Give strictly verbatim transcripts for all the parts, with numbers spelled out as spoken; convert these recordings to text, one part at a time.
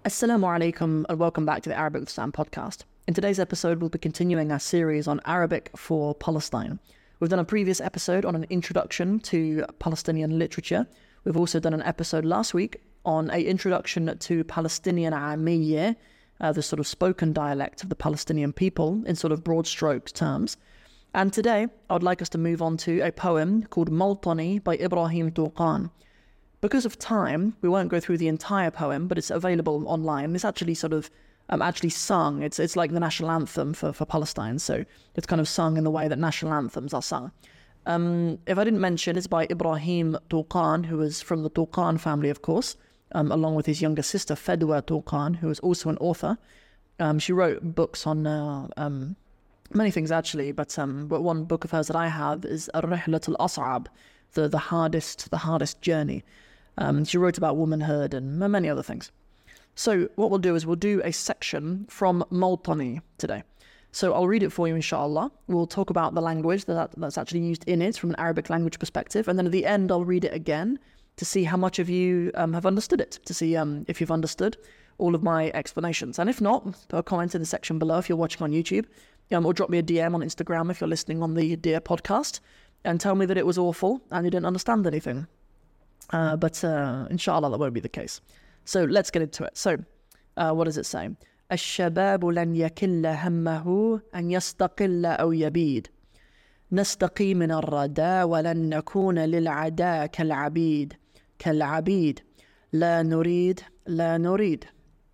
Assalamu alaikum and welcome back to the Arabic with Sam podcast. In today's episode, we'll be continuing our series on Arabic for Palestine. We've done a previous episode on an introduction to Palestinian literature. We've also done an episode last week on an introduction to Palestinian Amiyya, uh, the sort of spoken dialect of the Palestinian people in sort of broad strokes terms. And today, I would like us to move on to a poem called Mawtani by Ibrahim Touqan. Because of time, we won't go through the entire poem, but it's available online. It's actually sort of um, actually sung. It's it's like the national anthem for, for Palestine, so it's kind of sung in the way that national anthems are sung. Um, if I didn't mention, it's by Ibrahim Touqan, who is from the Touqan family, of course, um, along with his younger sister, Fedwa Touqan, who is also an author. Um, she wrote books on uh, um, many things, actually, but, um, but one book of hers that I have is Ar-Rihlat al-As'ab, the, the hardest, the hardest journey. Um, she wrote about womanhood and many other things. So what we'll do is we'll do a section from Mawtani today. So I'll read it for you, inshallah. We'll talk about the language that, that's actually used in it from an Arabic language perspective. And then at the end, I'll read it again to see how much of you um, have understood it, to see um, if you've understood all of my explanations. And if not, put a comment in the section below if you're watching on YouTube, um, or drop me a D M on Instagram if you're listening on the Dear podcast, and tell me that it was awful and you didn't understand anything. Uh, but uh, inshallah that won't be the case. So let's get into it. So uh, what does it say? الشباب لن يكل همه أن يستقل أو يبيد نستقي من الردى ولن نكون للعدا كالعبيد كالعبيد لا نريد لا نريد.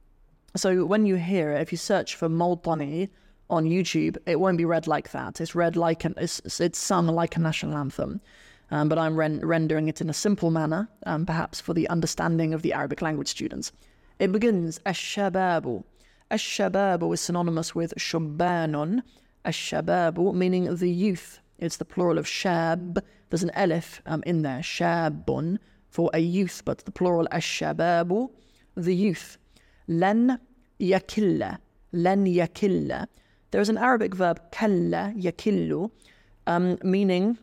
So when you hear it, if you search for Mawtani on YouTube, it won't be read like that. It's read like an, it's, it's sung like a national anthem. Um, but I'm ren- rendering it in a simple manner, um, perhaps for the understanding of the Arabic language students. It begins, Ash-shababu. Ash-shababu is synonymous with shubbanun. Ash-shababu, meaning the youth. It's the plural of shab. There's an elif um, in there, shabun, for a youth, but the plural ash-shababu, the youth. Lan yakilla. Lan yakilla. There is an Arabic verb, kalla yakillu, um, meaning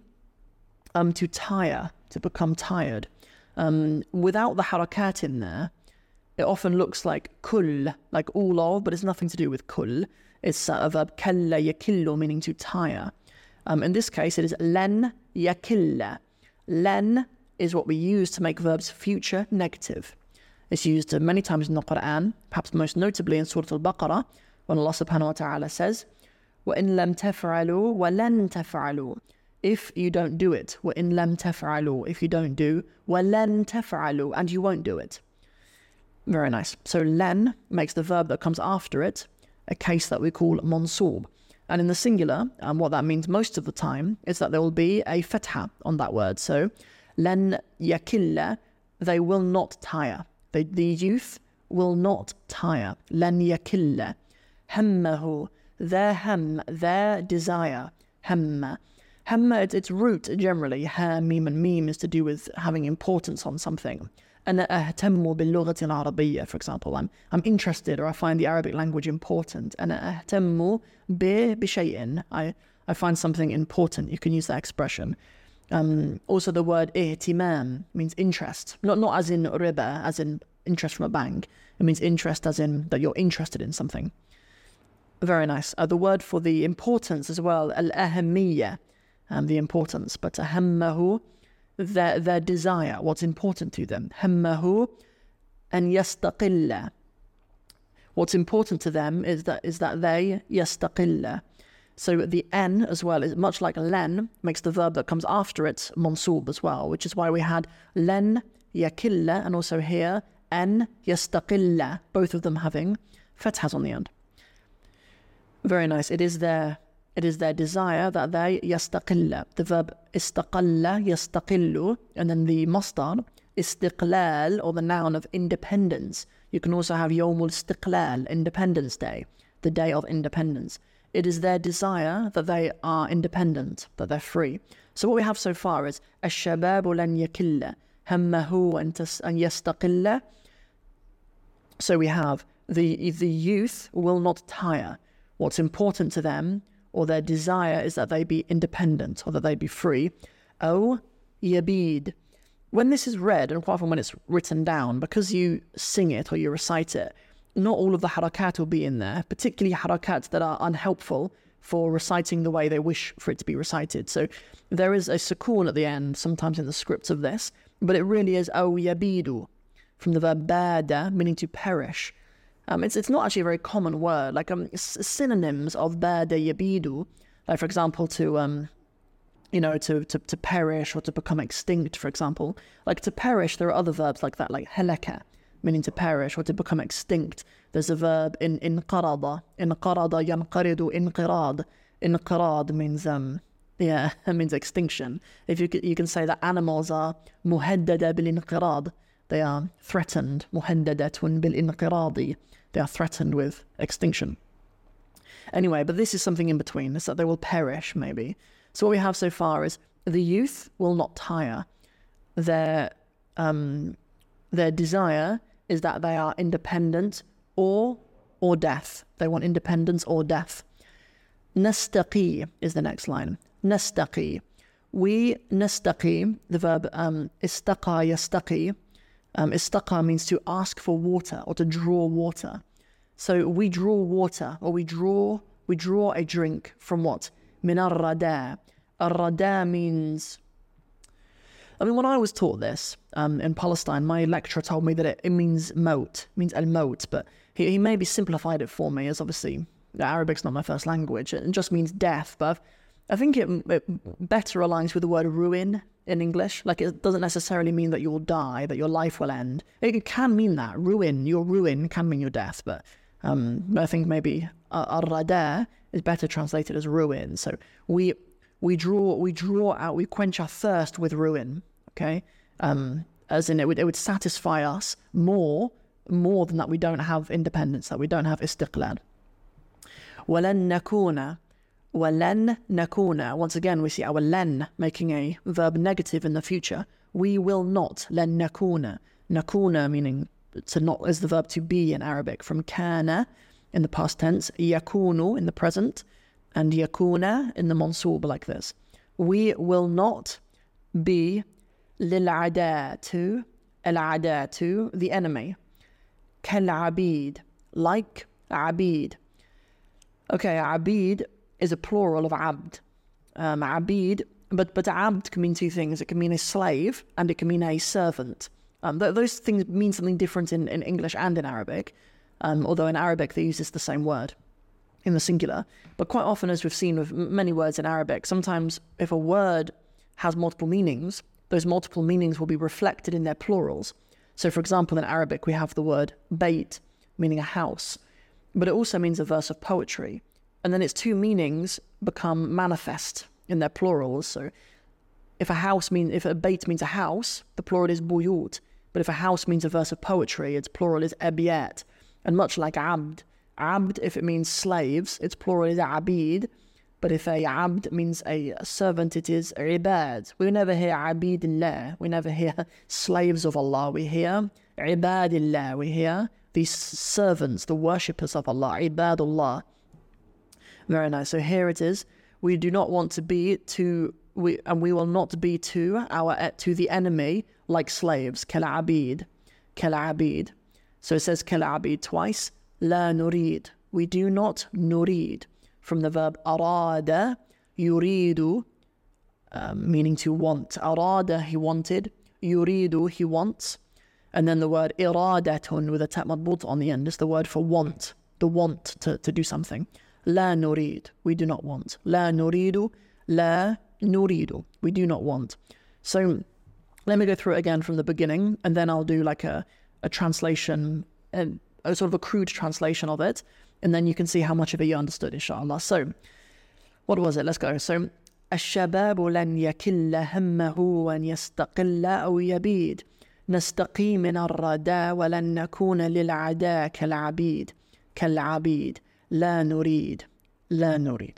Um, to tire, to become tired. Um, without the harakat in there, it often looks like kull, like all of, but it's nothing to do with kull. It's a verb kalla yakillu, meaning to tire. Um, in this case, it is len yakilla. Len is what we use to make verbs future negative. It's used many times in the Quran, perhaps most notably in Surah Al-Baqarah, when Allah subhanahu wa ta'ala says, وَإِن لَمْ تَفْعَلُوا وَلَن تَفْعَلُوا. If you don't do it, وَإِن لَمْ تَفْعَلُوا. If you don't do, وَلَن تَفْعَلُوا. And you won't do it. Very nice. So len makes the verb that comes after it a case that we call mansoob. And in the singular, um, what that means most of the time is that there will be a fatha on that word. So len yakilla, they will not tire. They, the youth will not tire. Len yakilla. Hammahu, their ham, their desire. Hamma. Hamma, its, its root generally, ha, meme, and meme is to do with having importance on something. أنا أهتم باللغة العربية, for example, I'm I'm interested, or I find the Arabic language important. أنا أهتم ب بشيء. I I find something important. You can use that expression. Um, also, the word ihtimam means interest, not not as in riba, as in interest from a bank. It means interest as in that you're interested in something. Very nice. Uh, the word for the importance as well, al-ahamiyya. Um, the importance, but hammahu, their, their desire, what's important to them. Hammahu and yastaqilla. What's important to them is that is that they yastaqilla. So the n as well is much like len, makes the verb that comes after it mansoob as well, which is why we had len yakilla, and also here n yastaqilla, both of them having fathas on the end. Very nice. It is their It is their desire that they yastaqilla. The verb istaqalla, yastaqillu, and then the masdar, istiqlal, or the noun of independence. You can also have yawmul istiqlal, Independence Day, the day of independence. It is their desire that they are independent, that they're free. So what we have so far is ash-shababu lan yakilla, hammahu an yastaqilla. So we have the the youth will not tire. What's important to them, or their desire, is that they be independent, or that they be free. Oh, yabid. When this is read, and quite often when it's written down, because you sing it or you recite it, not all of the harakat will be in there, particularly harakat that are unhelpful for reciting the way they wish for it to be recited. So there is a sukoon at the end, sometimes in the scripts of this, but it really is aw yabidu, from the verb bada, meaning to perish. Um, it's it's not actually a very common word. Like um, synonyms of bada yabidu, like for example to um, you know, to, to to perish or to become extinct, for example. Like to perish, there are other verbs like that, like halaka, meaning to perish or to become extinct. There's a verb in inqarada. Inqarada yanqaridu inqirad. Inqirad means um yeah, it means extinction. If you you can say that animals are muhaddada bil inqirad. They are threatened. Muhaddadatun bil inqiradi. They are threatened with extinction. Anyway, but this is something in between. It's that they will perish, maybe. So what we have so far is the youth will not tire. Their um their desire is that they are independent or or death. They want independence or death. Nastaqi is the next line. Nastaqi. We nastaqi, the verb um, istaqa yastaqi. Um, istaqa means to ask for water or to draw water. So we draw water or we draw we draw a drink from what? Min ar-rada. Ar-rada means... I mean, when I was taught this um, in Palestine, my lecturer told me that it, it means moat, means al-moat, but he, he maybe simplified it for me, as obviously Arabic's not my first language. It just means death, but I think it, it better aligns with the word ruin in English. Like, it doesn't necessarily mean that you'll die, that your life will end. It can mean that. Ruin, your ruin can mean your death, but um, I think maybe ar-rada is better translated as ruin. So we... We draw, we draw out, we quench our thirst with ruin, okay? Um, as in, it would, it would satisfy us more, more than that we don't have independence, that we don't have istiqlal. وَلَن نَكُونَ وَلَن نَكُونَ. Once again, we see our len making a verb negative in the future. We will not. لَن نَكُونَ. نَكُونَ meaning to not is the verb to be in Arabic. From kana in the past tense, yakunu in the present, and yakuna in the mansoob like this. We will not be lil'ada to, al-ada to, the enemy. Kal-abid, like abid. Okay, abid is a plural of abd. Um, abid, but, but abd can mean two things. It can mean a slave and it can mean a servant. Um, th those things mean something different in, in English and in Arabic, um, although in Arabic they use this the same word in the singular. But quite often, as we've seen with many words in Arabic, sometimes if a word has multiple meanings, those multiple meanings will be reflected in their plurals. So for example, in Arabic, we have the word bayt, meaning a house, but it also means a verse of poetry. And then its two meanings become manifest in their plurals. So if a house means, if a bayt means a house, the plural is buyut. But if a house means a verse of poetry, its plural is abiyat. And much like abd, abd, if it means slaves, its plural is abid. But if a abd means a servant, it is ibad. We never hear abidillah. We never hear slaves of Allah. We hear ibadillah. We hear these servants, the worshippers of Allah, ibadullah. Very nice. So here it is. We do not want to be to, we, and we will not be to our to the enemy like slaves. Kal-abid. Kal-abid. So it says kal-abid twice. La nurid. We do not nurid. From the verb arada, yuridu, um, meaning to want. Arada, he wanted. Yuridu, he wants. And then the word iradatun with a ta madbut on the end is the word for want. The want to, to do something. La nurid. We do not want. La nuridu. La nuridu. We do not want. So let me go through it again from the beginning, and then I'll do like a, a translation, and a sort of a crude translation of it, and then you can see how much of it you understood, inshallah. So, what was it? Let's go. So, الشباب لن يكل همه وأن يستقل أو يبيد نستقي من الردى ولن نكون للعداء كالعبيد كالعبيد لا نريد لا نريد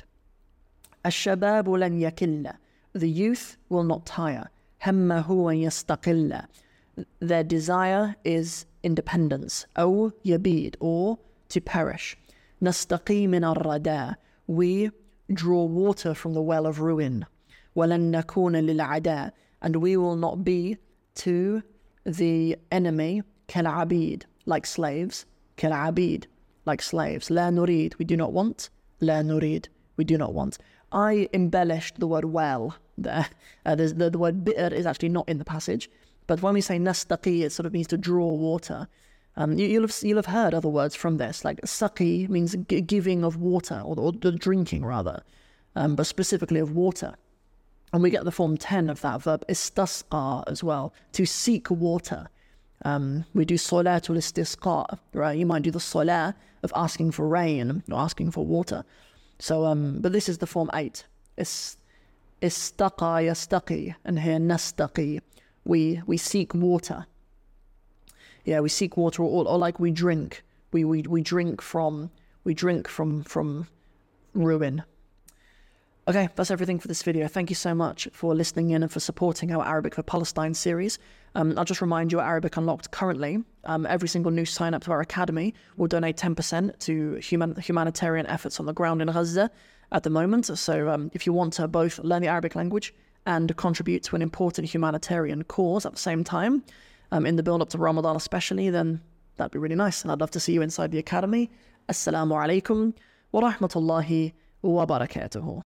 الشباب لن يكل. The youth will not tire. همه وأن يستقل. Their desire is independence. أو يبيد, or to perish. نستقي من الردى. We draw water from the well of ruin. ولن نكون للعداء. And we will not be to the enemy كالعبيد, like slaves. كالعبيد, like slaves. لا نريد, we do not want. لا نريد, we do not want. I embellished the word well there. Uh, the, the word bi'r is actually not in the passage, but when we say nastaqi, it sort of means to draw water. Um, you, you'll have you'll have heard other words from this, like saqi means g- giving of water, or, or the drinking rather, um, but specifically of water. And we get the form ten of that verb, istasqa, as well, to seek water. Um, we do salatul istisqa, right? You might do the salah of asking for rain or asking for water. So, um, but this is the form eight. Is istaqa yastaqi, and here nastaqi. We we seek water. Yeah, we seek water, or, or like we drink. We we we drink from we drink from from ruin. Okay, that's everything for this video. Thank you so much for listening in and for supporting our Arabic for Palestine series. Um, I'll just remind you, Arabic Unlocked currently, um, every single new sign up to our academy will donate ten percent to human, humanitarian efforts on the ground in Gaza at the moment. So um, if you want to both learn the Arabic language and contribute to an important humanitarian cause at the same time, um, in the build up to Ramadan especially, then that'd be really nice. And I'd love to see you inside the academy. Assalamu alaikum wa rahmatullahi wa barakatuhu.